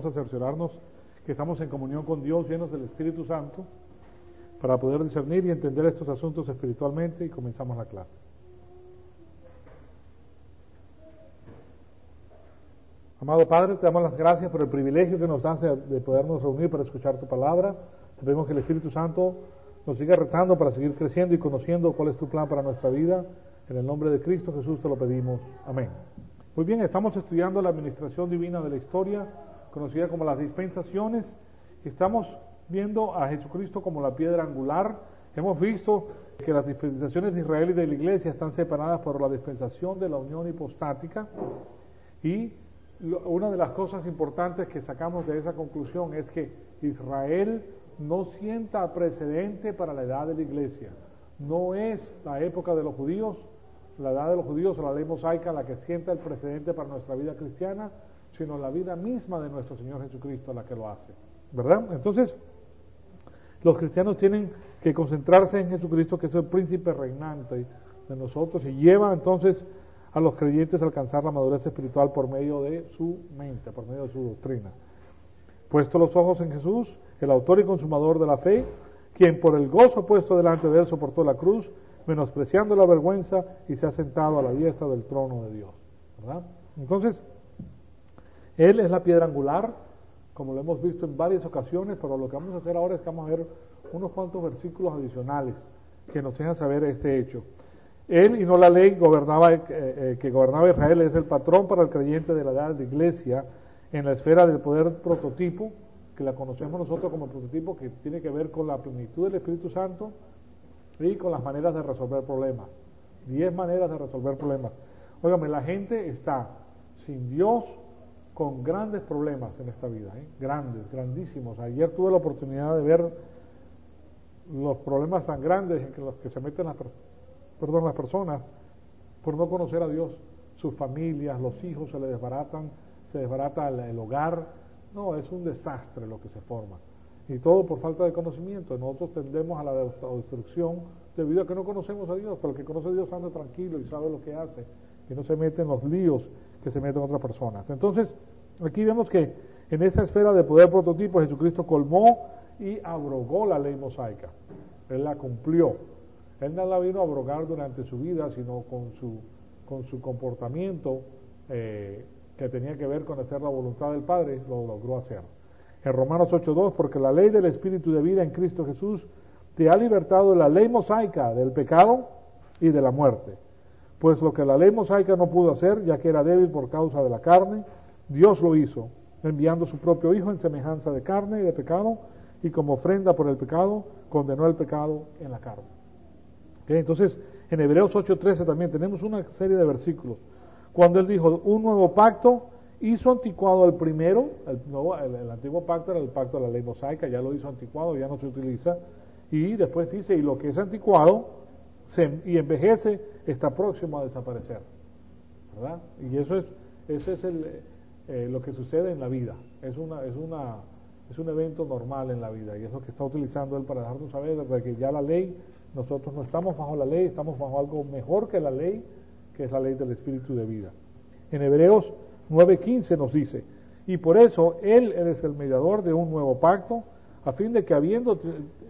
a cerciorarnos que estamos en comunión con Dios, llenos del Espíritu Santo, para poder discernir y entender estos asuntos espiritualmente, y comenzamos la clase. Amado Padre, te damos las gracias por el privilegio que nos das de podernos reunir para escuchar tu palabra. Te pedimos que el Espíritu Santo nos siga retando para seguir creciendo y conociendo cuál es tu plan para nuestra vida. En el nombre de Cristo Jesús te lo pedimos. Amén. Muy bien, estamos estudiando la administración divina de la historia, conocida como las dispensaciones. Estamos viendo a Jesucristo como la piedra angular. Hemos visto que las dispensaciones de Israel y de la Iglesia están separadas por la dispensación de la unión hipostática, y una de las cosas importantes que sacamos de esa conclusión es que Israel no sienta precedente para la edad de la Iglesia. No es la época de los judíos, la edad de los judíos o la ley mosaica la que sienta el precedente para nuestra vida cristiana, sino la vida misma de nuestro Señor Jesucristo la que lo hace, ¿verdad? Entonces, los cristianos tienen que concentrarse en Jesucristo, que es el príncipe reinante de nosotros, y lleva entonces a los creyentes a alcanzar la madurez espiritual por medio de su mente, por medio de su doctrina. Puesto los ojos en Jesús, el autor y consumador de la fe, quien por el gozo puesto delante de él soportó la cruz, menospreciando la vergüenza, y se ha sentado a la diestra del trono de Dios, ¿verdad? Entonces, él es la piedra angular, como lo hemos visto en varias ocasiones, pero lo que vamos a hacer ahora es que vamos a ver unos cuantos versículos adicionales que nos dejan saber este hecho. Él y no la ley que gobernaba Israel es el patrón para el creyente de la edad de iglesia en la esfera del poder prototipo, que la conocemos nosotros como prototipo, que tiene que ver con la plenitud del Espíritu Santo y con las maneras de resolver problemas. 10 maneras de resolver problemas. Óigame, la gente está sin Dios con grandes problemas en esta vida, grandes, grandísimos. Ayer tuve la oportunidad de ver los problemas tan grandes en los que se meten las personas por no conocer a Dios. Sus familias, los hijos se desbarata el hogar. No, es un desastre lo que se forma, y todo por falta de conocimiento. Nosotros tendemos a la destrucción debido a que no conocemos a Dios, pero el que conoce a Dios anda tranquilo y sabe lo que hace, y no se mete en los líos que se meten otras personas. Entonces, aquí vemos que en esa esfera de poder prototipo, Jesucristo colmó y abrogó la ley mosaica. Él la cumplió. Él no la vino a abrogar durante su vida, sino con su comportamiento que tenía que ver con hacer la voluntad del Padre, lo logró hacer. En Romanos 8:2, porque la ley del Espíritu de vida en Cristo Jesús te ha libertado de la ley mosaica, del pecado y de la muerte. Pues lo que la ley mosaica no pudo hacer, ya que era débil por causa de la carne, Dios lo hizo, enviando su propio Hijo en semejanza de carne y de pecado, y como ofrenda por el pecado, condenó el pecado en la carne. Entonces, en Hebreos 8:13 también tenemos una serie de versículos. Cuando él dijo, un nuevo pacto, hizo anticuado el primero. El antiguo pacto era el pacto de la ley mosaica, ya lo hizo anticuado, ya no se utiliza. Y después dice, y lo que es anticuado y envejece, está próximo a desaparecer, ¿verdad? Y eso es lo que sucede en la vida. Es un evento normal en la vida, y es lo que está utilizando él para dejarnos saber de que ya la ley, nosotros no estamos bajo la ley, estamos bajo algo mejor que la ley, que es la ley del Espíritu de vida. En Hebreos 9:15 nos dice, y por eso Él es el mediador de un nuevo pacto, a fin de que habiendo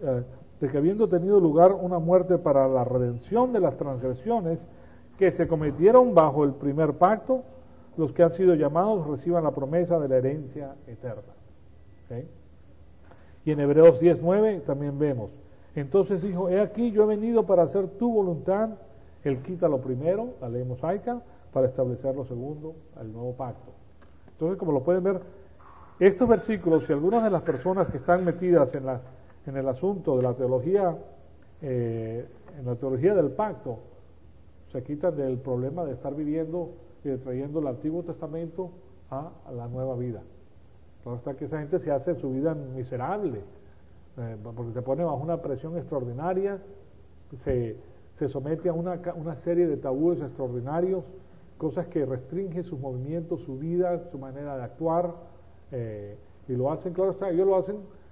tenido lugar una muerte para la redención de las transgresiones que se cometieron bajo el primer pacto, los que han sido llamados reciban la promesa de la herencia eterna. ¿Okay? Y en Hebreos 10:9 también vemos, entonces dijo, he aquí yo he venido para hacer tu voluntad. Él quita lo primero, la ley mosaica, para establecer lo segundo, el nuevo pacto. Entonces, como lo pueden ver, estos versículos, si algunas de las personas que están metidas en el asunto de la teología, en la teología del pacto, se quitan del problema de estar viviendo y trayendo el Antiguo Testamento a la nueva vida. Entonces, hasta que esa gente se hace su vida miserable, porque se pone bajo una presión extraordinaria, se somete a una serie de tabúes extraordinarios, cosas que restringen sus movimientos, su vida, su manera de actuar, y lo hacen, claro está, ellos lo hacen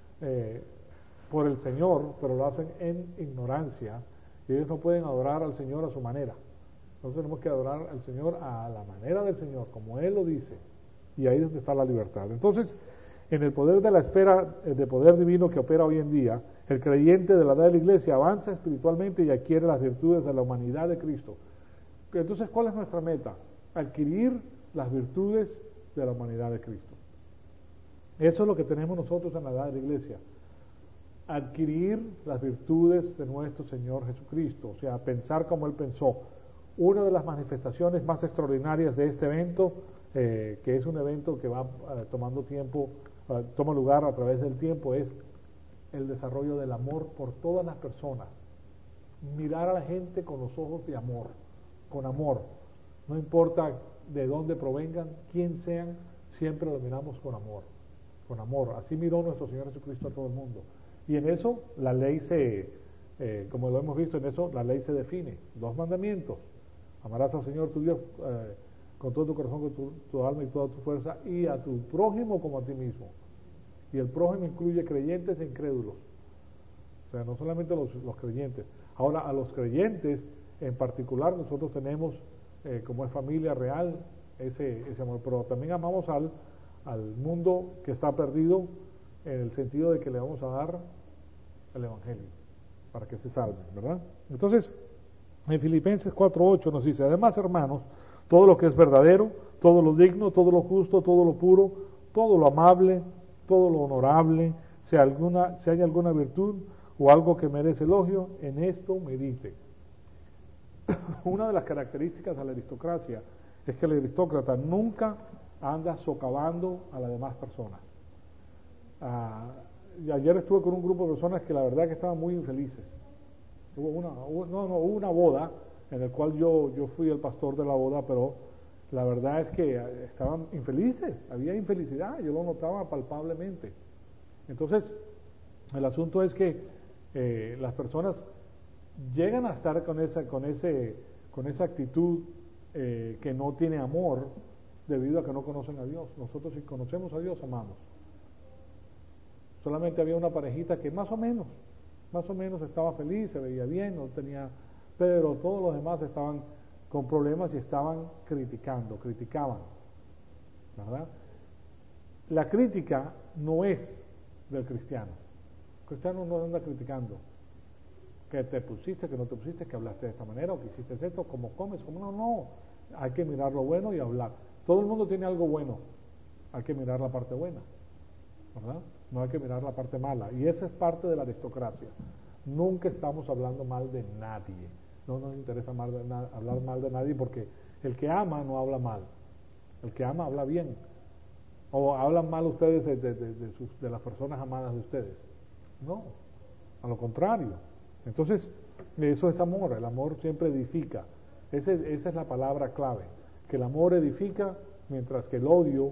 por el Señor, pero lo hacen en ignorancia, y ellos no pueden adorar al Señor a su manera. Entonces tenemos que adorar al Señor a la manera del Señor, como Él lo dice, y ahí es donde está la libertad. Entonces, En el poder de la esfera de poder divino que opera hoy en día, el creyente de la edad de la iglesia avanza espiritualmente y adquiere las virtudes de la humanidad de Cristo. Entonces, ¿cuál es nuestra meta? Adquirir las virtudes de la humanidad de Cristo. Eso es lo que tenemos nosotros en la edad de la iglesia. Adquirir las virtudes de nuestro Señor Jesucristo, o sea, pensar como Él pensó. Una de las manifestaciones más extraordinarias de este evento, que es un evento que va tomando tiempo, toma lugar a través del tiempo, es el desarrollo del amor por todas las personas. Mirar a la gente con los ojos de amor, con amor. No importa de dónde provengan, quién sean, siempre lo miramos con amor. Con amor. Así miró nuestro Señor Jesucristo a todo el mundo. Y en eso la ley como lo hemos visto, en eso la ley se define. 2 mandamientos. Amarás al Señor tu Dios con todo tu corazón, con tu alma y toda tu fuerza, y a tu prójimo como a ti mismo. Y el prójimo incluye creyentes e incrédulos. O sea, no solamente los creyentes. Ahora, a los creyentes en particular, nosotros tenemos, como es familia real, ese amor. Pero también amamos al mundo que está perdido, en el sentido de que le vamos a dar el Evangelio para que se salven, ¿verdad? Entonces, en Filipenses 4:8 nos dice: además, hermanos, todo lo que es verdadero, todo lo digno, todo lo justo, todo lo puro, todo lo amable, todo lo honorable, si hay alguna virtud o algo que merece elogio, en esto medite. Una de las características de la aristocracia es que el aristócrata nunca anda socavando a las demás personas. Y ayer estuve con un grupo de personas que la verdad que estaban muy infelices. Hubo una boda en la cual yo fui el pastor de la boda, pero la verdad es que estaban infelices, había infelicidad, yo lo notaba palpablemente. Entonces, el asunto es que las personas llegan a estar con esa actitud que no tiene amor, debido a que no conocen a Dios. Nosotros, si conocemos a Dios, amamos. Solamente había una parejita que más o menos estaba feliz, se veía bien, no tenía, pero todos los demás estaban con problemas y estaban criticaban, ¿verdad? La crítica no es del cristiano. El cristiano no anda criticando que te pusiste, que no te pusiste, que hablaste de esta manera, o que hiciste esto, cómo comes, cómo no. Hay que mirar lo bueno y hablar. Todo el mundo tiene algo bueno, hay que mirar la parte buena, ¿verdad? No hay que mirar la parte mala, y esa es parte de la aristocracia. Nunca estamos hablando mal de nadie, no nos interesa hablar mal de nadie, porque el que ama no habla mal, el que ama habla bien. O hablan mal ustedes de las personas amadas de ustedes. No, a lo contrario. Entonces, eso es amor, el amor siempre edifica. Esa es la palabra clave, que el amor edifica, mientras que el odio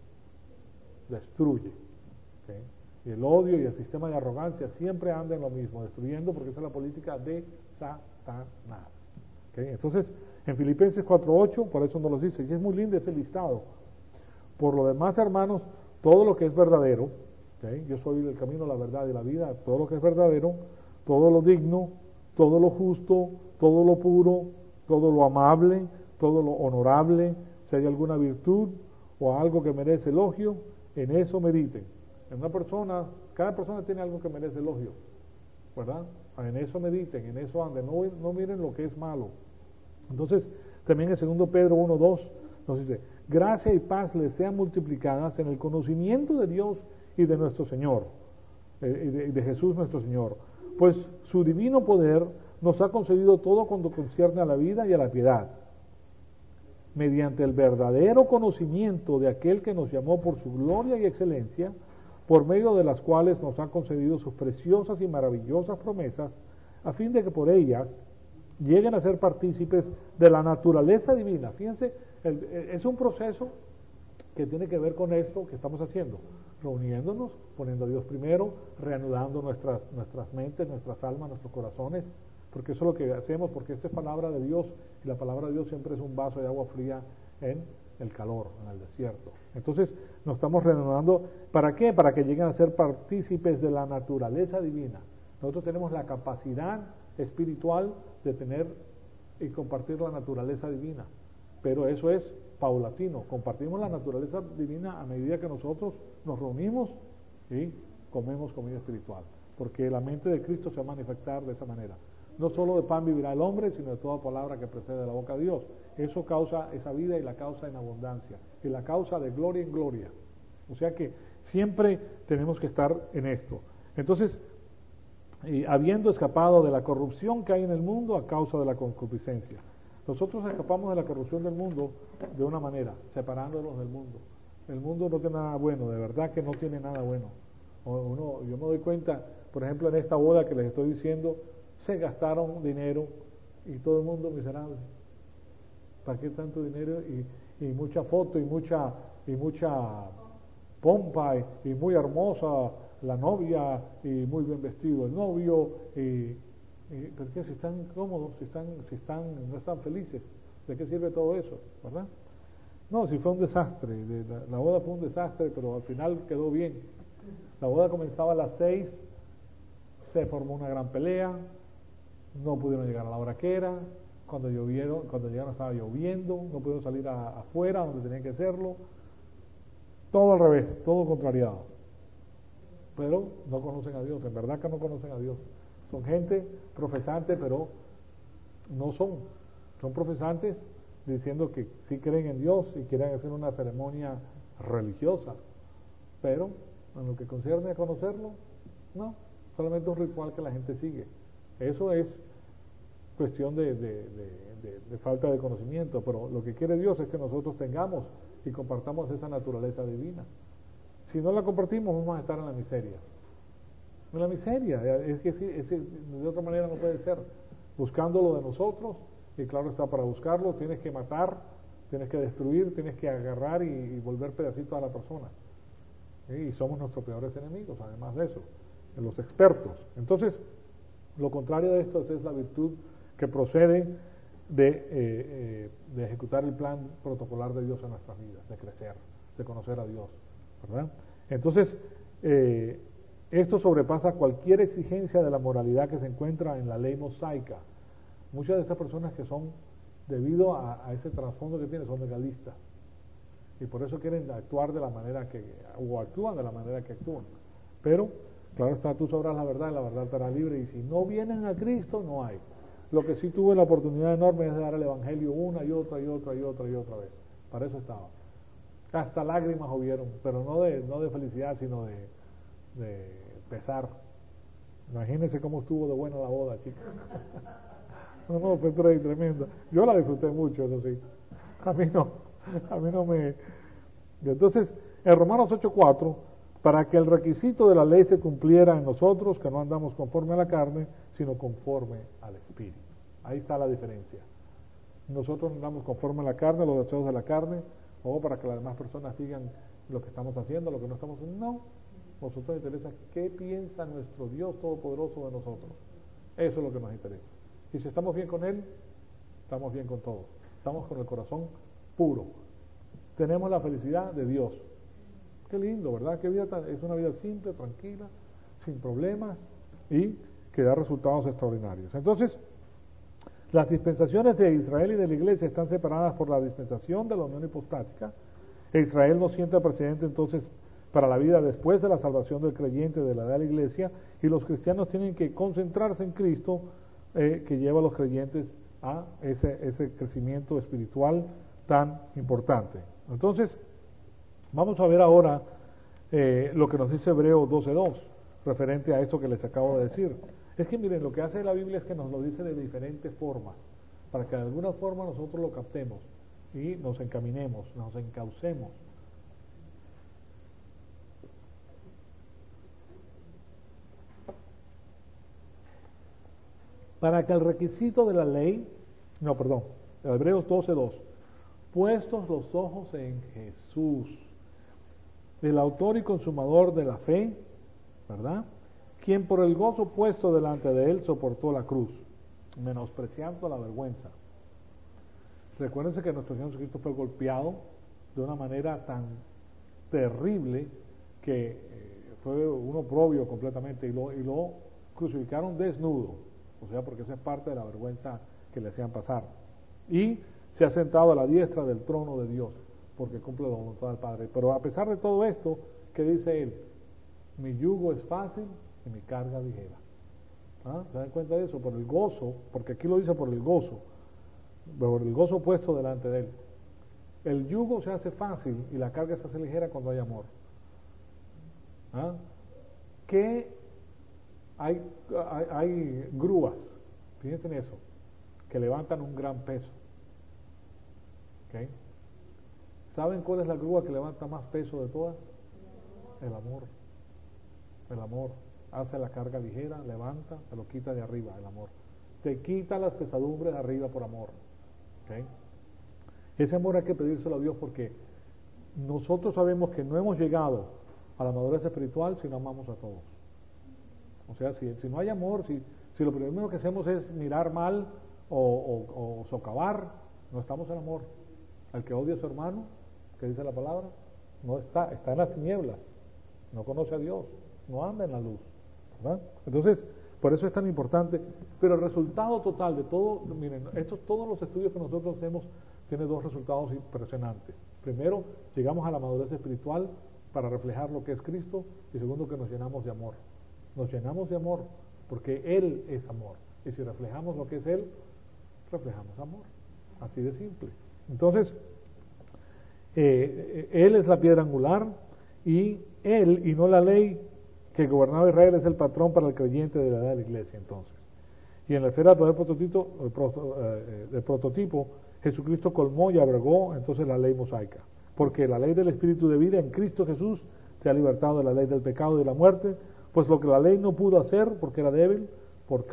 destruye. ¿Okay? Y el odio y el sistema de arrogancia siempre andan en lo mismo, destruyendo, porque esa es la política de Satanás. ¿Okay? Entonces, en Filipenses 4:8, por eso nos lo dice, y es muy lindo ese listado. Por lo demás, hermanos, todo lo que es verdadero, ¿okay? Yo soy el camino, la verdad y la vida, todo lo que es verdadero, todo lo digno, todo lo justo, todo lo puro, todo lo amable, todo lo honorable, si hay alguna virtud o algo que merece elogio, en eso mediten. En una persona, cada persona tiene algo que merece elogio, ¿verdad? En eso mediten, en eso anden, no miren lo que es malo. Entonces, también en 2 Pedro 1:2 nos dice: gracia y paz les sean multiplicadas en el conocimiento de Dios y de nuestro Señor, y de Jesús nuestro Señor, pues su divino poder nos ha concedido todo cuanto concierne a la vida y a la piedad, mediante el verdadero conocimiento de aquel que nos llamó por su gloria y excelencia, por medio de las cuales nos ha concedido sus preciosas y maravillosas promesas, a fin de que por ellas lleguen a ser partícipes de la naturaleza divina. Fíjense, es un proceso que tiene que ver con esto que estamos haciendo, reuniéndonos, poniendo a Dios primero, reanudando nuestras mentes, nuestras almas, nuestros corazones, porque eso es lo que hacemos, porque esta es palabra de Dios, y la palabra de Dios siempre es un vaso de agua fría en el calor, en el desierto. Entonces nos estamos reanudando, ¿para qué? Para que lleguen a ser partícipes de la naturaleza divina. Nosotros tenemos la capacidad espiritual de tener y compartir la naturaleza divina, pero eso es paulatino. Compartimos la naturaleza divina a medida que nosotros nos reunimos y comemos comida espiritual. Porque la mente de Cristo se va a manifestar de esa manera. No solo de pan vivirá el hombre, sino de toda palabra que procede de la boca de Dios. Eso causa esa vida y la causa en abundancia. Y la causa de gloria en gloria. O sea que siempre tenemos que estar en esto. Entonces, habiendo escapado de la corrupción que hay en el mundo a causa de la concupiscencia. Nosotros escapamos de la corrupción del mundo de una manera, separándonos del mundo. El mundo no tiene nada bueno, de verdad que no tiene nada bueno. Yo me doy cuenta, por ejemplo, en esta boda que les estoy diciendo, se gastaron dinero y todo el mundo miserable. ¿Para qué tanto dinero? Y mucha foto y mucha pompa y muy hermosa la novia y muy bien vestido el novio. ¿Pero qué? Si están cómodos, no están felices, ¿de qué sirve todo eso? ¿Verdad? No, si fue un desastre, la boda fue un desastre, pero al final quedó bien. La boda comenzaba a las 6, se formó una gran pelea, no pudieron llegar a la hora que era, cuando llegaron estaba lloviendo, no pudieron salir afuera donde tenían que hacerlo, todo al revés, todo contrariado. Pero no conocen a Dios, en verdad que no conocen a Dios. Son gente profesante, pero no son profesantes diciendo que sí creen en Dios y quieren hacer una ceremonia religiosa, pero en lo que concierne a conocerlo, no, solamente un ritual que la gente sigue. Eso es cuestión de falta de conocimiento, pero lo que quiere Dios es que nosotros tengamos y compartamos esa naturaleza divina. Si no la compartimos, vamos a estar en la miseria. En la miseria, es que de otra manera no puede ser. Buscándolo de nosotros, y claro está, para buscarlo tienes que matar, tienes que destruir, tienes que agarrar y volver pedacitos a la persona. Y somos nuestros peores enemigos, además de eso, los expertos. Entonces, lo contrario de esto es la virtud que procede de ejecutar el plan protocolar de Dios en nuestras vidas, de crecer, de conocer a Dios, ¿verdad? Entonces, esto sobrepasa cualquier exigencia de la moralidad que se encuentra en la ley mosaica. Muchas de estas personas que son, debido a ese trasfondo que tienen, son legalistas. Y por eso quieren actuar de la manera o actúan de la manera que actúan. Pero, claro está, tú sabrás la verdad y la verdad te hará libre. Y si no vienen a Cristo, no hay. Lo que sí tuve la oportunidad enorme es de dar el Evangelio una y otra vez. Para eso estaba. Hasta lágrimas hubieron, pero no de felicidad, sino de pesar. Imagínense cómo estuvo de buena la boda, chicos. No, fue tremenda. Yo la disfruté mucho, eso sí. A mí no me... Entonces, en Romanos 8:4, para que el requisito de la ley se cumpliera en nosotros, que no andamos conforme a la carne, sino conforme al Espíritu. Ahí está la diferencia. Nosotros andamos conforme a la carne, los deseos de la carne, o para que las demás personas sigan lo que estamos haciendo, lo que no estamos haciendo. No, nosotros nos interesa qué piensa nuestro Dios Todopoderoso de nosotros. Eso es lo que nos interesa. Y si estamos bien con Él, estamos bien con todos. Estamos con el corazón puro. Tenemos la felicidad de Dios. Qué lindo, ¿verdad? Qué vida es una vida simple, tranquila, sin problemas y que da resultados extraordinarios. Entonces, las dispensaciones de Israel y de la Iglesia están separadas por la dispensación de la unión hipostática. Israel no sienta precedente entonces para la vida después de la salvación del creyente de la edad de la Iglesia, y los cristianos tienen que concentrarse en Cristo, que lleva a los creyentes a ese crecimiento espiritual tan importante. Entonces, vamos a ver ahora lo que nos dice Hebreos 12:2, referente a esto que les acabo de decir. Es que miren, lo que hace la Biblia es que nos lo dice de diferentes formas, para que de alguna forma nosotros lo captemos y nos encaminemos, nos encaucemos. Para que el requisito de la ley, Hebreos 12:2, puestos los ojos en Jesús, el autor y consumador de la fe, ¿verdad? Quien por el gozo puesto delante de él soportó la cruz, menospreciando la vergüenza. Recuérdense que nuestro Señor Jesucristo fue golpeado de una manera tan terrible que fue un oprobio completamente, y lo crucificaron desnudo, o sea, porque esa es parte de la vergüenza que le hacían pasar. Y se ha sentado a la diestra del trono de Dios, porque cumple la voluntad del Padre. Pero a pesar de todo esto, ¿qué dice él? Mi yugo es fácil y mi carga ligera. ¿Ah? ¿Se dan cuenta de eso? Por el gozo, porque aquí lo dice por el gozo puesto delante de él. El yugo se hace fácil y la carga se hace ligera cuando hay amor. ¿Ah? Que hay grúas, fíjense en eso, que levantan un gran peso. ¿Okay? ¿Saben cuál es la grúa que levanta más peso de todas? El amor. El amor hace la carga ligera, levanta, te lo quita de arriba, el amor. Te quita las pesadumbres de arriba por amor. ¿Okay? Ese amor hay que pedírselo a Dios porque nosotros sabemos que no hemos llegado a la madurez espiritual si no amamos a todos. O sea, si no hay amor, si lo primero que hacemos es mirar mal o socavar, no estamos en amor. Al que odia a su hermano, que dice la palabra, no está en las tinieblas, no conoce a Dios, no anda en la luz, ¿verdad? Entonces, por eso es tan importante. Pero el resultado total de todo, miren, todos los estudios que nosotros hacemos tiene dos resultados impresionantes. Primero, llegamos a la madurez espiritual para reflejar lo que es Cristo, y segundo, que nos llenamos de amor. Nos llenamos de amor porque Él es amor, y si reflejamos lo que es Él, reflejamos amor, así de simple. Entonces, Él es la piedra angular, y Él, y no la ley que gobernaba Israel, es el patrón para el creyente de la edad de la iglesia. Entonces, y en la esfera del prototipo, Jesucristo colmó y abrogó entonces la ley mosaica, porque la ley del Espíritu de vida en Cristo Jesús se ha libertado de la ley del pecado y de la muerte, pues lo que la ley no pudo hacer porque era débil, por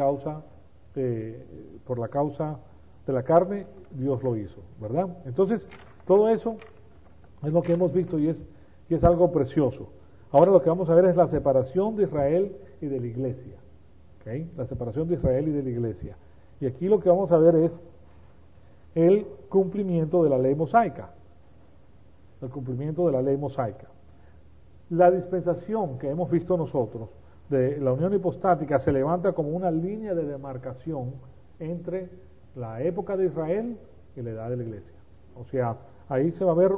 la causa de la carne, Dios lo hizo, ¿verdad? Entonces, todo eso es lo que hemos visto y es algo precioso. Ahora lo que vamos a ver es la separación de Israel y de la iglesia. ¿Okay? La separación de Israel y de la iglesia. Y aquí lo que vamos a ver es el cumplimiento de la ley mosaica. El cumplimiento de la ley mosaica. La dispensación que hemos visto nosotros de la unión hipostática se levanta como una línea de demarcación entre la época de Israel y la edad de la iglesia. O sea, ahí se va a ver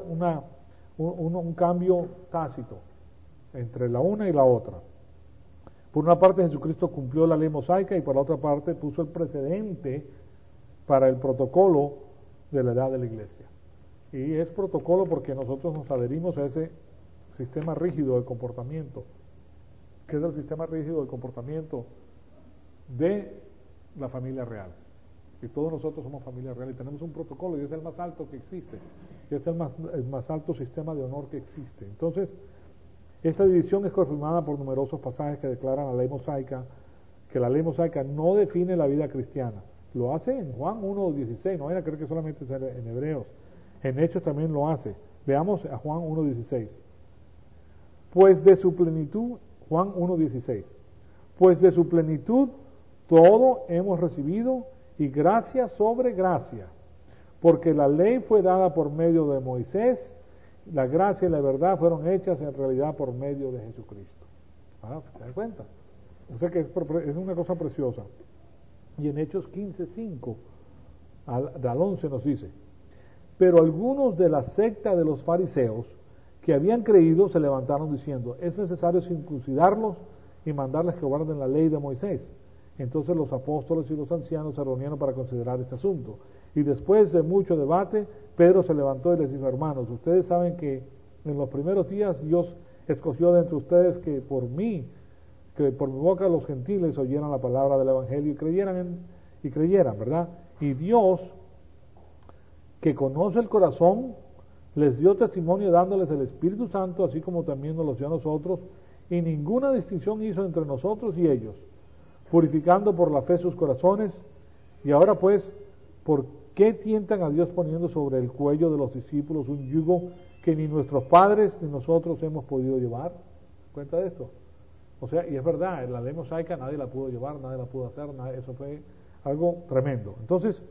un cambio tácito entre la una y la otra. Por una parte, Jesucristo cumplió la ley mosaica y por la otra parte puso el precedente para el protocolo de la edad de la iglesia. Y es protocolo porque nosotros nos adherimos a ese sistema rígido de comportamiento, que es el sistema rígido de comportamiento de la familia real. Y todos nosotros somos familia real y tenemos un protocolo y es el más alto que existe, y es el más alto sistema de honor que existe. Entonces, esta división es confirmada por numerosos pasajes que declaran la ley mosaica, que la ley mosaica no define la vida cristiana. Lo hace en Juan 1:16, no vayan a creer que solamente es en Hebreos. En Hechos también lo hace. Veamos a Juan 1:16. Pues de su plenitud, Juan 1:16, pues de su plenitud todo hemos recibido y gracia sobre gracia, porque la ley fue dada por medio de Moisés, la gracia y la verdad fueron hechas en realidad por medio de Jesucristo. ¿Se dan cuenta? O sea que es una cosa preciosa. Y en Hechos 15:5 al 11 nos dice, pero algunos de la secta de los fariseos que habían creído se levantaron diciendo, es necesario circuncidarlos y mandarles que guarden la ley de Moisés. Entonces los apóstoles y los ancianos se reunieron para considerar este asunto. Y después de mucho debate, Pedro se levantó y les dijo, hermanos, ustedes saben que en los primeros días Dios escogió de entre ustedes que por mi boca los gentiles oyeran la palabra del evangelio y creyeran, ¿verdad? Y Dios, que conoce el corazón, les dio testimonio dándoles el Espíritu Santo, así como también nos lo dio a nosotros, y ninguna distinción hizo entre nosotros y ellos, purificando por la fe sus corazones. Y ahora pues, ¿por qué tientan a Dios poniendo sobre el cuello de los discípulos un yugo que ni nuestros padres ni nosotros hemos podido llevar? ¿Cuenta de esto? O sea, y es verdad, la ley mosaica nadie la pudo llevar, nadie la pudo hacer, eso fue algo tremendo. Entonces,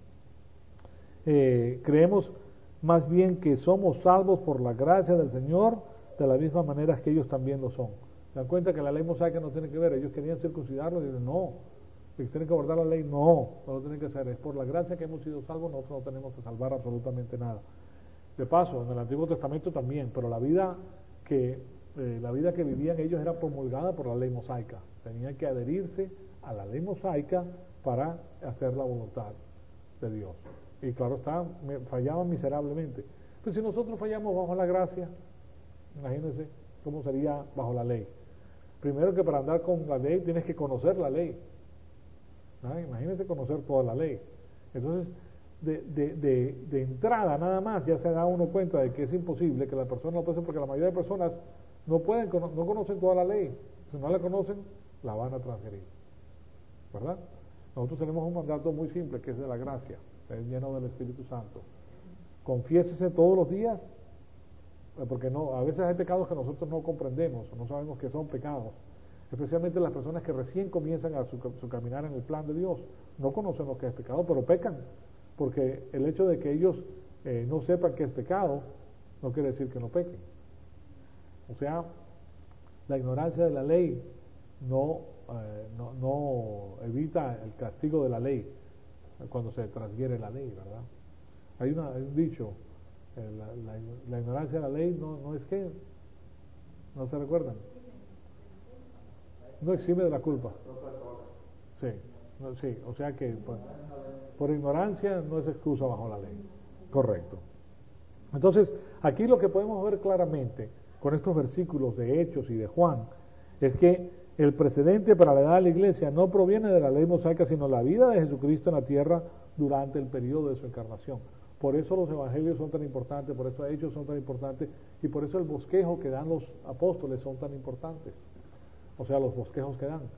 creemos más bien que somos salvos por la gracia del Señor, de la misma manera que ellos también lo son. ¿Se dan cuenta que la ley mosaica no tiene que ver? Ellos querían circuncidarlos y dicen, no, que tienen que guardar la ley, no lo tienen que hacer, es por la gracia que hemos sido salvos, nosotros no tenemos que salvar absolutamente nada. De paso, en el Antiguo Testamento también, pero la vida que vivían ellos era promulgada por la ley mosaica, tenían que adherirse a la ley mosaica para hacer la voluntad de Dios. Y claro está, fallaban miserablemente. Pues si nosotros fallamos bajo la gracia, imagínense cómo sería bajo la ley. Primero que para andar con la ley tienes que conocer la ley. Imagínense conocer toda la ley. Entonces, de entrada nada más ya se da uno cuenta de que es imposible que la persona lo pueda hacer, porque la mayoría de personas no conocen toda la ley. Si no la conocen, la van a transgredir. ¿Verdad? Nosotros tenemos un mandato muy simple que es de la gracia, es lleno del Espíritu Santo. Confiésese todos los días, porque a veces hay pecados que nosotros no comprendemos, no sabemos que son pecados, especialmente las personas que recién comienzan a su caminar en el plan de Dios, no conocen lo que es pecado, pero pecan, porque el hecho de que ellos no sepan que es pecado, no quiere decir que no pequen. O sea, la ignorancia de la ley no evita el castigo de la ley cuando se transgrede la ley, ¿verdad? Hay un dicho, la ignorancia de la ley no es que, ¿no se recuerdan? No exime de la culpa. Sí, sí, o sea que por ignorancia no es excusa bajo la ley. Correcto. Entonces, aquí lo que podemos ver claramente con estos versículos de Hechos y de Juan es que el precedente para la edad de la iglesia no proviene de la ley mosaica, sino la vida de Jesucristo en la tierra durante el periodo de su encarnación. Por eso los evangelios son tan importantes, por eso Hechos son tan importantes, y por eso el bosquejo que dan los apóstoles son tan importantes. O sea, los bosquejos que dan.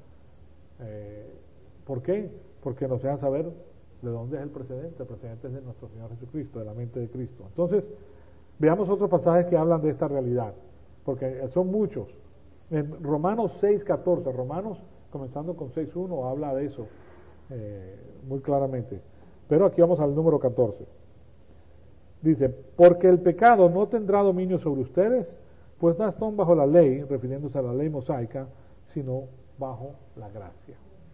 ¿Por qué? Porque nos dejan saber de dónde es el precedente. El precedente es de nuestro Señor Jesucristo, de la mente de Cristo. Entonces, veamos otros pasajes que hablan de esta realidad, porque son muchos. En Romanos 6:14, Romanos, comenzando con 6:1, habla de eso muy claramente. Pero aquí vamos al número 14. Dice, porque el pecado no tendrá dominio sobre ustedes, pues no están bajo la ley, refiriéndose a la ley mosaica, sino bajo la gracia.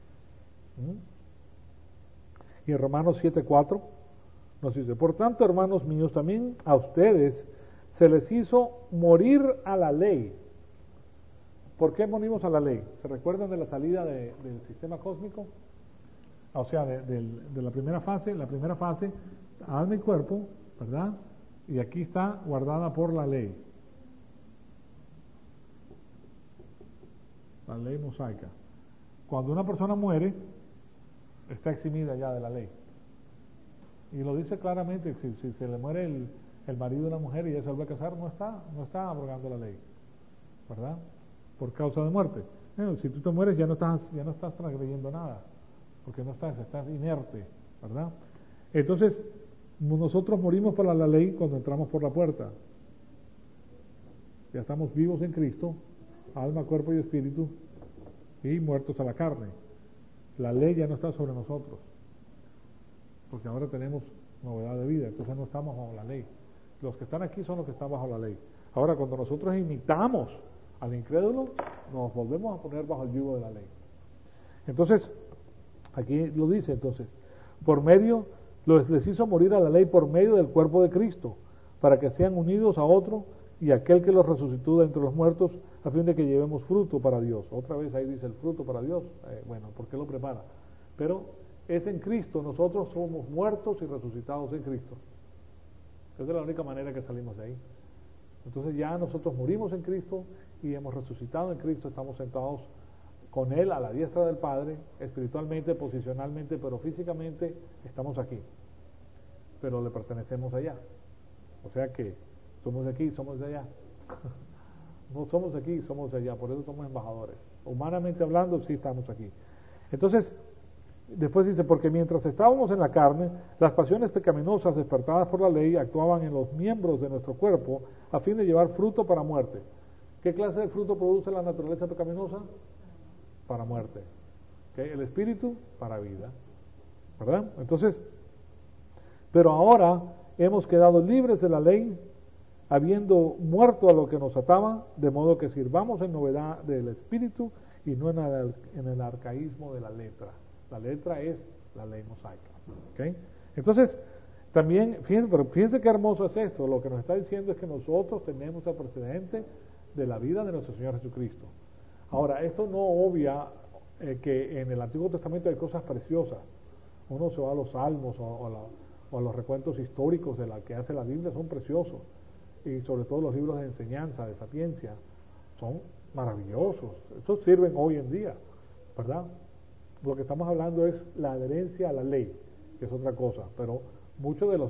Y en Romanos 7:4 nos dice, por tanto, hermanos míos, también a ustedes se les hizo morir a la ley. ¿Por qué morimos a la ley? ¿Se recuerdan de la salida del sistema cósmico? O sea, de la primera fase. La primera fase, alma y cuerpo, ¿verdad? Y aquí está guardada por la ley. La ley mosaica. Cuando una persona muere, está eximida ya de la ley. Y lo dice claramente, si se le muere el marido de una mujer y ella se vuelve a casar, no está abrogando la ley, ¿verdad? Por causa de muerte. Si tú te mueres ya no estás transgrediendo nada, porque estás inerte, ¿verdad? Entonces, nosotros morimos para la ley cuando entramos por la puerta. Ya estamos vivos en Cristo, alma, cuerpo y espíritu, y muertos a la carne. La ley ya no está sobre nosotros, porque ahora tenemos novedad de vida, entonces no estamos bajo la ley. Los que están aquí son los que están bajo la ley. Ahora, cuando nosotros imitamos al incrédulo, nos volvemos a poner bajo el yugo de la ley. Entonces, aquí lo dice, entonces, les hizo morir a la ley por medio del cuerpo de Cristo, para que sean unidos a otro y aquel que los resucitó de entre los muertos, a fin de que llevemos fruto para Dios. Otra vez ahí dice el fruto para Dios. Bueno, ¿por qué lo prepara? Pero es en Cristo, nosotros somos muertos y resucitados en Cristo. Esa es la única manera que salimos de ahí. Entonces ya nosotros morimos en Cristo y hemos resucitado en Cristo, estamos sentados con Él a la diestra del Padre, espiritualmente, posicionalmente, pero físicamente estamos aquí, pero le pertenecemos allá. O sea que somos de aquí, somos de allá. No somos de aquí, somos de allá, por eso somos embajadores. Humanamente hablando, sí estamos aquí. Entonces, después dice, porque mientras estábamos en la carne, las pasiones pecaminosas despertadas por la ley actuaban en los miembros de nuestro cuerpo a fin de llevar fruto para muerte. ¿Qué clase de fruto produce la naturaleza pecaminosa? Para muerte. ¿Okay? El espíritu, para vida. ¿Verdad? Entonces, pero ahora hemos quedado libres de la ley, habiendo muerto a lo que nos ataba, de modo que sirvamos en novedad del espíritu y no en el arcaísmo de la letra. La letra es la ley mosaica. ¿Okay? Entonces, también, fíjense qué hermoso es esto. Lo que nos está diciendo es que nosotros tenemos el precedente de la vida de nuestro Señor Jesucristo. Ahora, esto no obvia que en el Antiguo Testamento hay cosas preciosas. Uno se va a los salmos o a los recuentos históricos de la que hace la Biblia, son preciosos. Y sobre todo los libros de enseñanza, de sapiencia, son maravillosos. Estos sirven hoy en día, ¿verdad? Lo que estamos hablando es la adherencia a la ley, que es otra cosa, pero muchos de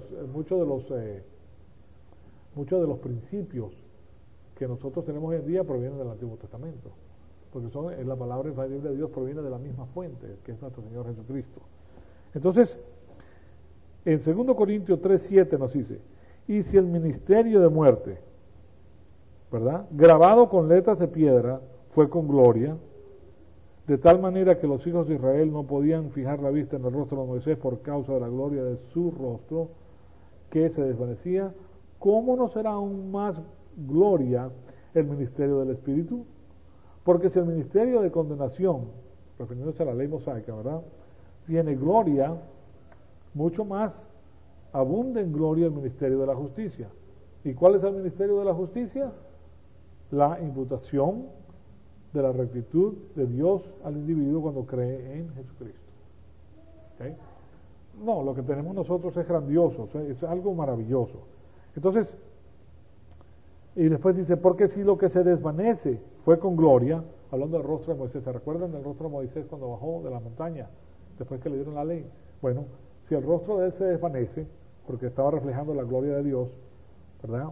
los principios que nosotros tenemos hoy en día provienen del Antiguo Testamento, porque la palabra infalible de Dios proviene de la misma fuente, que es nuestro Señor Jesucristo. Entonces, en 2 Corintios 3:7 nos dice, y si el ministerio de muerte, ¿verdad?, grabado con letras de piedra, fue con gloria, de tal manera que los hijos de Israel no podían fijar la vista en el rostro de Moisés por causa de la gloria de su rostro, que se desvanecía, ¿cómo no será aún más gloria el ministerio del Espíritu? Porque si el ministerio de condenación, refiriéndose a la ley mosaica, ¿verdad?, tiene gloria, mucho más abunda en gloria el ministerio de la justicia. ¿Y cuál es el ministerio de la justicia? La imputación de la rectitud de Dios al individuo cuando cree en Jesucristo. ¿Okay? No, lo que tenemos nosotros es grandioso, es algo maravilloso. Entonces, y después dice, porque si lo que se desvanece fue con gloria, hablando del rostro de Moisés, ¿se recuerdan del rostro de Moisés cuando bajó de la montaña, después que le dieron la ley? Bueno, si el rostro de él se desvanece, porque estaba reflejando la gloria de Dios, ¿verdad?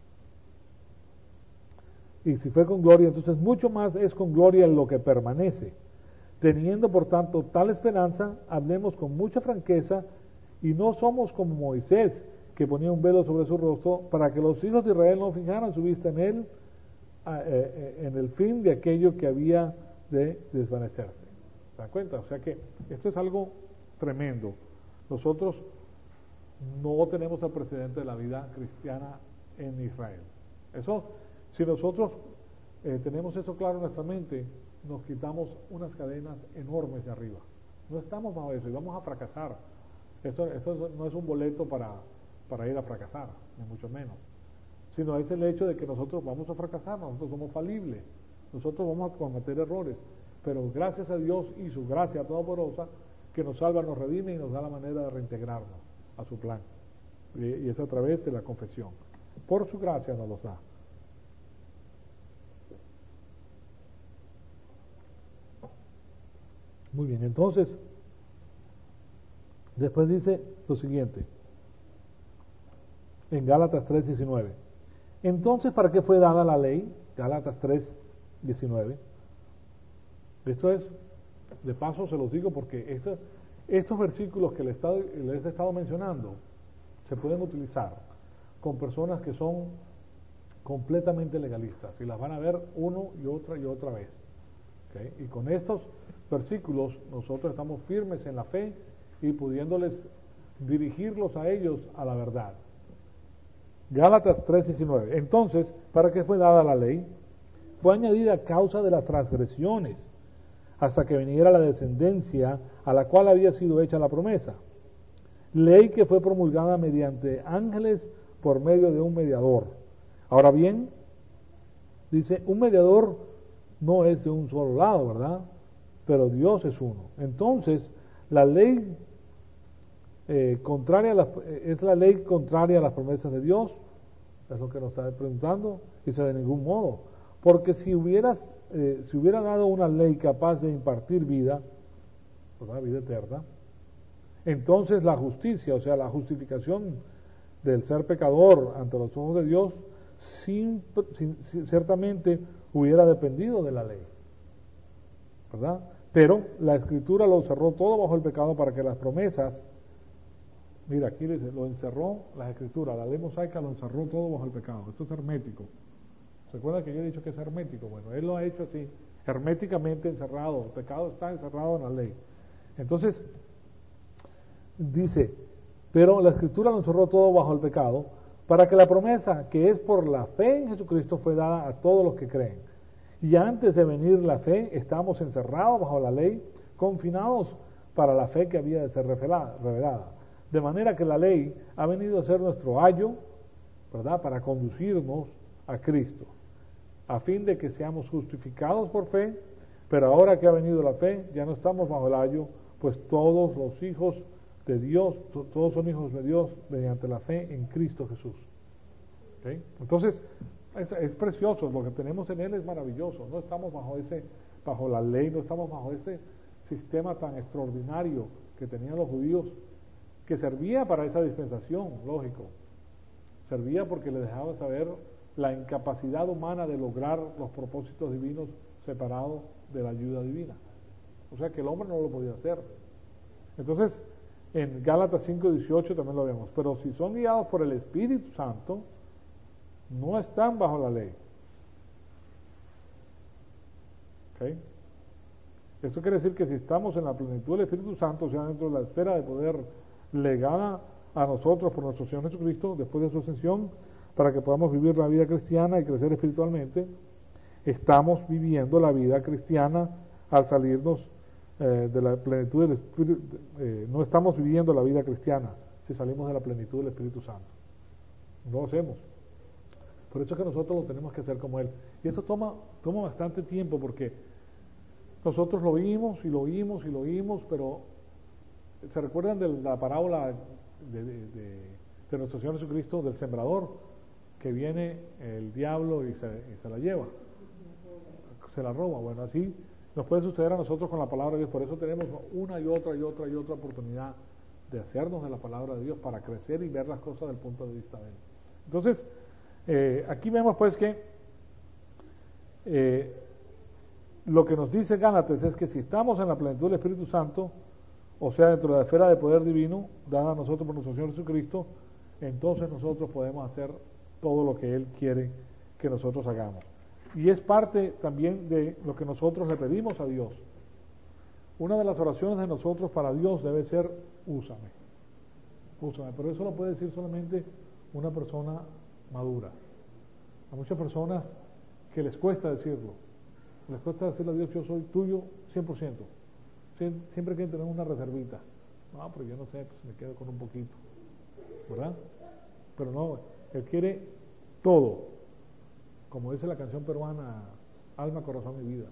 Y si fue con gloria, entonces mucho más es con gloria en lo que permanece. Teniendo, por tanto, tal esperanza, hablemos con mucha franqueza, y no somos como Moisés, que ponía un velo sobre su rostro, para que los hijos de Israel no fijaran su vista en él, en el fin de aquello que había de desvanecerse. ¿Se dan cuenta? O sea que esto es algo tremendo. Nosotros no tenemos el precedente de la vida cristiana en Israel. Eso, si nosotros tenemos eso claro en nuestra mente, nos quitamos unas cadenas enormes de arriba. No estamos bajo eso y vamos a fracasar. Esto no es un boleto para ir a fracasar, ni mucho menos. Sino es el hecho de que nosotros vamos a fracasar, nosotros somos falibles, nosotros vamos a cometer errores. Pero gracias a Dios y su gracia todopoderosa, que nos salva, nos redime y nos da la manera de reintegrarnos a su plan. Y es a través de la confesión. Por su gracia nos los da. Muy bien, entonces, después dice lo siguiente, en Gálatas 3:19. Entonces, ¿para qué fue dada la ley? Gálatas 3:19. Esto es, de paso se los digo porque estos versículos que les he estado mencionando se pueden utilizar con personas que son completamente legalistas y las van a ver uno y otra vez. ¿Okay? Y con estos versículos nosotros estamos firmes en la fe y pudiéndoles dirigirlos a ellos a la verdad. Gálatas 3:19. Entonces, ¿para qué fue dada la ley? Fue añadida a causa de las transgresiones, hasta que viniera la descendencia a la cual había sido hecha la promesa. Ley que fue promulgada mediante ángeles por medio de un mediador. Ahora bien, dice, un mediador no es de un solo lado, ¿verdad? Pero Dios es uno. Entonces, la ley es la ley contraria a las promesas de Dios, es lo que nos está preguntando. Dice, de ningún modo, porque si hubiera dado una ley capaz de impartir vida, ¿verdad?, vida eterna, entonces la justicia, o sea, la justificación del ser pecador ante los ojos de Dios, ciertamente hubiera dependido de la ley, ¿verdad? Pero la Escritura lo encerró todo bajo el pecado para que las promesas, mira, aquí dice, lo encerró la Escritura, la ley mosaica lo encerró todo bajo el pecado. Esto es hermético. ¿Se acuerdan que yo he dicho que es hermético? Bueno, él lo ha hecho así, herméticamente encerrado. El pecado está encerrado en la ley. Entonces, dice, pero la Escritura lo encerró todo bajo el pecado, para que la promesa que es por la fe en Jesucristo fue dada a todos los que creen. Y antes de venir la fe, estamos encerrados bajo la ley, confinados para la fe que había de ser revelada. De manera que la ley ha venido a ser nuestro ayo, ¿verdad?, para conducirnos a Cristo, a fin de que seamos justificados por fe, pero ahora que ha venido la fe, ya no estamos bajo el ayo, pues todos los hijos de Dios, todos son hijos de Dios mediante la fe en Cristo Jesús. ¿Okay? Entonces, es precioso, lo que tenemos en Él es maravilloso, no estamos bajo la ley, no estamos bajo ese sistema tan extraordinario que tenían los judíos, que servía para esa dispensación, lógico, servía porque le dejaba saber la incapacidad humana de lograr los propósitos divinos separados de la ayuda divina. O sea que el hombre no lo podía hacer. Entonces, en Gálatas 5:18 también lo vemos. Pero si son guiados por el Espíritu Santo, no están bajo la ley. ¿Okay? Esto quiere decir que si estamos en la plenitud del Espíritu Santo, o sea, dentro de la esfera de poder legada a nosotros por nuestro Señor Jesucristo, después de su ascensión, para que podamos vivir la vida cristiana y crecer espiritualmente, estamos viviendo la vida cristiana al salirnos de la plenitud del Espíritu. No estamos viviendo la vida cristiana si salimos de la plenitud del Espíritu Santo. No lo hacemos. Por eso es que nosotros lo tenemos que hacer como Él. Y eso toma bastante tiempo, porque nosotros lo oímos y lo oímos y lo oímos, pero ¿se recuerdan de la parábola de nuestro Señor Jesucristo, del sembrador, que viene el diablo y se la lleva? Se la roba. Bueno, así nos puede suceder a nosotros con la palabra de Dios. Por eso tenemos una y otra oportunidad de hacernos de la palabra de Dios para crecer y ver las cosas del punto de vista de Él. Entonces, aquí vemos pues que lo que nos dice Gálatas es que si estamos en la plenitud del Espíritu Santo, o sea, dentro de la esfera de poder divino dada a nosotros por nuestro Señor Jesucristo, entonces nosotros podemos hacer todo lo que Él quiere que nosotros hagamos. Y es parte también de lo que nosotros le pedimos a Dios. Una de las oraciones de nosotros para Dios debe ser: úsame. Úsame. Pero eso lo puede decir solamente una persona madura. A muchas personas que les cuesta decirlo. Les cuesta decirle a Dios: yo soy tuyo 100%. Siempre quieren tener una reservita. No, pero yo no sé, pues me quedo con un poquito. ¿Verdad? Pero no, Él quiere todo. Como dice la canción peruana: alma, corazón y vida.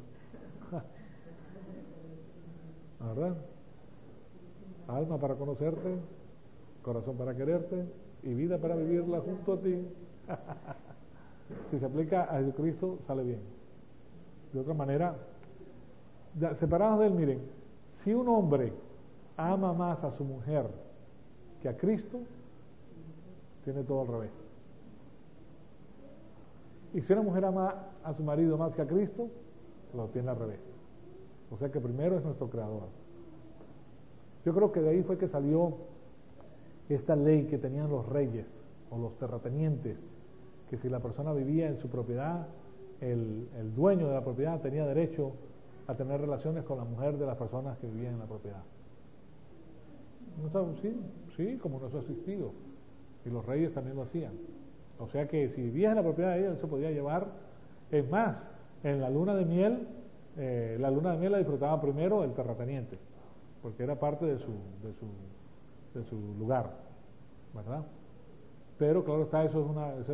¿Verdad? Alma para conocerte, corazón para quererte y vida para vivirla junto a ti. Si se aplica a Jesucristo, sale bien. De otra manera, separados de Él, miren, si un hombre ama más a su mujer que a Cristo, tiene todo al revés. Y si una mujer ama a su marido más que a Cristo, lo tiene al revés. O sea que primero es nuestro Creador. Yo creo que de ahí fue que salió esta ley que tenían los reyes o los terratenientes, que si la persona vivía en su propiedad, el dueño de la propiedad tenía derecho a tener relaciones con la mujer de las personas que vivían en la propiedad. Sí, como no se ha asistido. Y los reyes también lo hacían. O sea que si vivías en la propiedad de ella, él se podía llevar. Es más, en la luna de miel la disfrutaba primero el terrateniente, porque era parte de su lugar, ¿verdad? Pero claro está, eso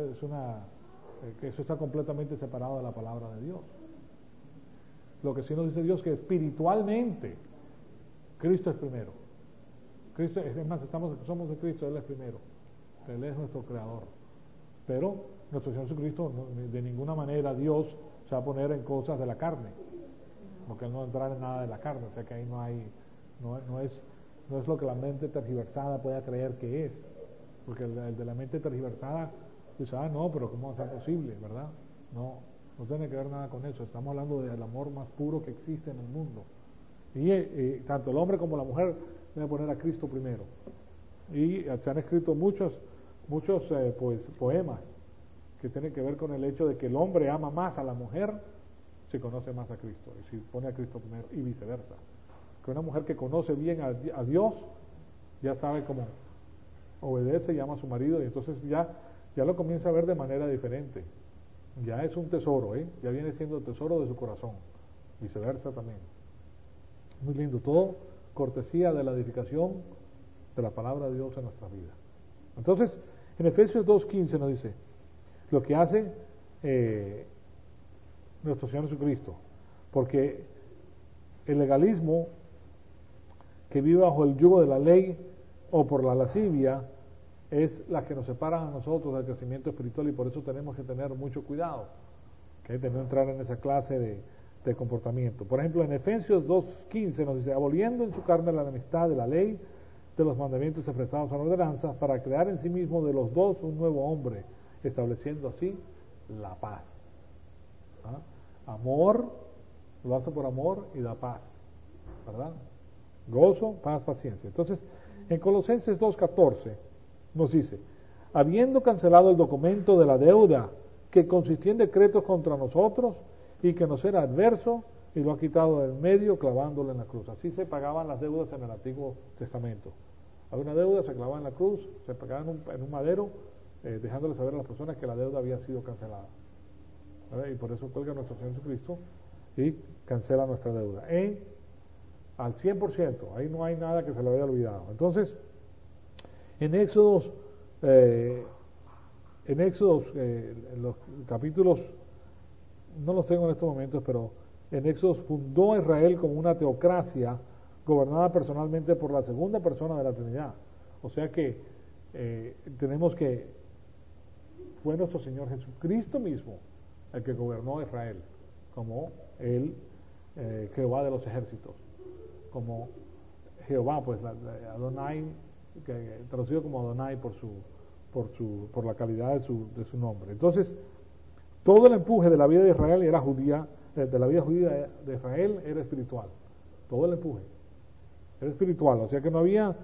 está completamente separado de la palabra de Dios. Lo que sí nos dice Dios es que espiritualmente Cristo es primero. Cristo, es más, somos de Cristo, Él es primero. Él es nuestro creador. Pero nuestro Señor Jesucristo, de ninguna manera Dios se va a poner en cosas de la carne, porque Él no va a entrar en nada de la carne. O sea que ahí no es lo que la mente tergiversada pueda creer que es. Porque el de la mente tergiversada dice: no, pero ¿cómo va a ser posible? ¿Verdad? No tiene que ver nada con eso. Estamos hablando del amor más puro que existe en el mundo. Y tanto el hombre como la mujer deben poner a Cristo primero. Y se han escrito muchos poemas que tienen que ver con el hecho de que el hombre ama más a la mujer si conoce más a Cristo, y si pone a Cristo primero, y viceversa. Que una mujer que conoce bien a Dios ya sabe cómo obedece y ama a su marido, y entonces ya lo comienza a ver de manera diferente. Ya es un tesoro, ya viene siendo el tesoro de su corazón. Viceversa también. Muy lindo, todo cortesía de la edificación de la palabra de Dios en nuestra vida. Entonces, en Efesios 2:15 nos dice, lo que hace nuestro Señor Jesucristo, porque el legalismo que vive bajo el yugo de la ley o por la lascivia es la que nos separa a nosotros del crecimiento espiritual, y por eso tenemos que tener mucho cuidado, de no entrar en esa clase de comportamiento. Por ejemplo, en Efesios 2:15 nos dice, aboliendo en su carne la enemistad de la ley, de los mandamientos expresados a la ordenanza, para crear en sí mismo de los dos un nuevo hombre, estableciendo así la paz. ¿Ah? Amor, lo hace por amor y da paz, ¿verdad? Gozo, paz, paciencia. Entonces, en Colosenses 2:14 nos dice, habiendo cancelado el documento de la deuda que consistía en decretos contra nosotros y que nos era adverso, y lo ha quitado del medio clavándolo en la cruz. Así se pagaban las deudas en el Antiguo Testamento. Había una deuda, se clavaba en la cruz, se pagaba en un madero, dejándole saber a las personas que la deuda había sido cancelada. ¿Verdad? Y por eso cuelga nuestro Señor Jesucristo y cancela nuestra deuda. Al 100%, ahí no hay nada que se le haya olvidado. Entonces, en Éxodos, en los capítulos, no los tengo en estos momentos, pero en Éxodos fundó a Israel como una teocracia gobernada personalmente por la segunda persona de la Trinidad. O sea que tenemos que fue nuestro Señor Jesucristo mismo el que gobernó a Israel, como el Jehová de los ejércitos, como Jehová, pues Adonai, traducido como Adonai por la calidad de su nombre. Entonces, todo el empuje de la vida de Israel era judía, de la vida judía de Israel era espiritual. Todo el empuje era espiritual, o sea que no había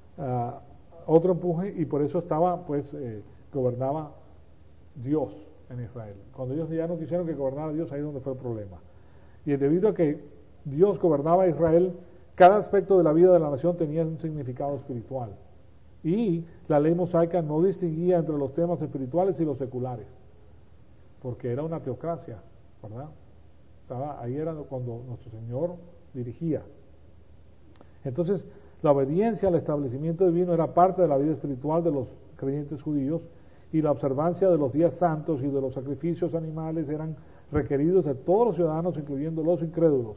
otro empuje, y por eso gobernaba Dios en Israel. Cuando ellos ya no quisieron que gobernara Dios, ahí es donde fue el problema. Y debido a que Dios gobernaba a Israel, cada aspecto de la vida de la nación tenía un significado espiritual. Y la ley mosaica no distinguía entre los temas espirituales y los seculares, porque era una teocracia, ¿verdad? Ahí era cuando nuestro Señor dirigía. Entonces, la obediencia al establecimiento divino era parte de la vida espiritual de los creyentes judíos, y la observancia de los días santos y de los sacrificios animales eran requeridos de todos los ciudadanos, incluyendo los incrédulos.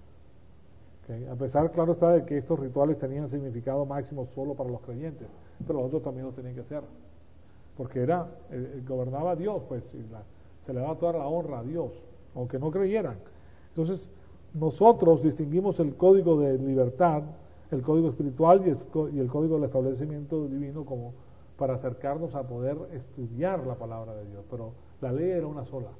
A pesar, claro está, de que estos rituales tenían significado máximo solo para los creyentes, pero los otros también lo tenían que hacer, porque gobernaba a Dios, pues, y se le daba toda la honra a Dios, aunque no creyeran. Entonces, nosotros distinguimos el código de libertad, el código espiritual y el código del establecimiento divino como para acercarnos a poder estudiar la palabra de Dios, pero la ley era una sola,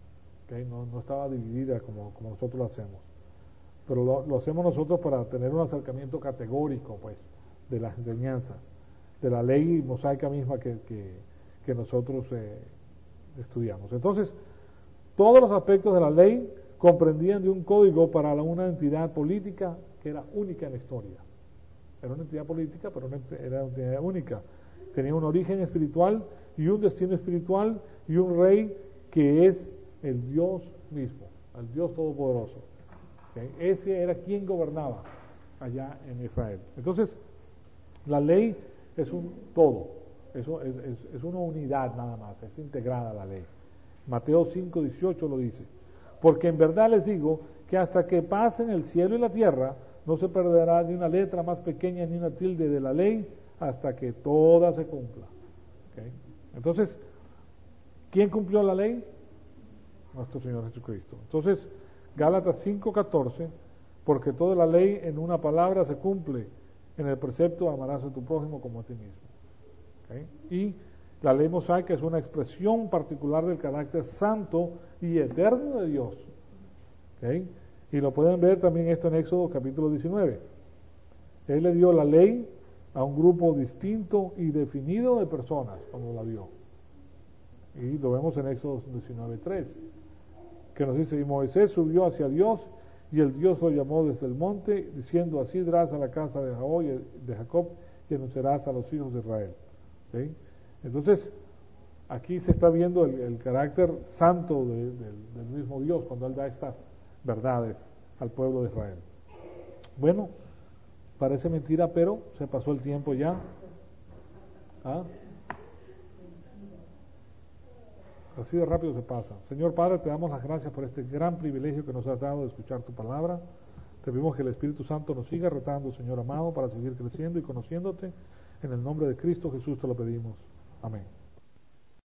no estaba dividida como nosotros lo hacemos, pero lo hacemos nosotros para tener un acercamiento categórico, pues, de las enseñanzas, de la ley mosaica misma que nosotros estudiamos. Entonces, todos los aspectos de la ley comprendían de un código para una entidad política que era única en la historia. Era una entidad política, pero era una entidad única. Tenía un origen espiritual y un destino espiritual y un rey que es el Dios mismo, el Dios Todopoderoso. Ese era quien gobernaba allá en Israel. Entonces, la ley es un todo, es una unidad nada más, es integrada la ley. Mateo 5:18 lo dice, porque en verdad les digo que hasta que pasen el cielo y la tierra, no se perderá ni una letra más pequeña ni una tilde de la ley, hasta que toda se cumpla. Entonces, ¿quién cumplió la ley? Nuestro Señor Jesucristo. Entonces, Gálatas 5:14, porque toda la ley en una palabra se cumple en el precepto, amarás a tu prójimo como a ti mismo. Y la ley mosaica es una expresión particular del carácter santo y eterno de Dios. Y lo pueden ver también esto en Éxodo capítulo 19. Él le dio la ley a un grupo distinto y definido de personas cuando la dio. Y lo vemos en Éxodo 19:3, que nos dice, y Moisés subió hacia Dios, y el Dios lo llamó desde el monte, diciendo, así dirás a la casa de Jacob, y anunciarás a los hijos de Israel. Entonces, aquí se está viendo el carácter santo del mismo Dios, cuando Él da estas verdades al pueblo de Israel. Bueno, Parece mentira, pero se pasó el tiempo ya. ¿Ah? Así de rápido se pasa. Señor Padre, te damos las gracias por este gran privilegio que nos has dado de escuchar tu palabra. Te pedimos que el Espíritu Santo nos siga retando, Señor amado, para seguir creciendo y conociéndote. En el nombre de Cristo Jesús te lo pedimos. Amén.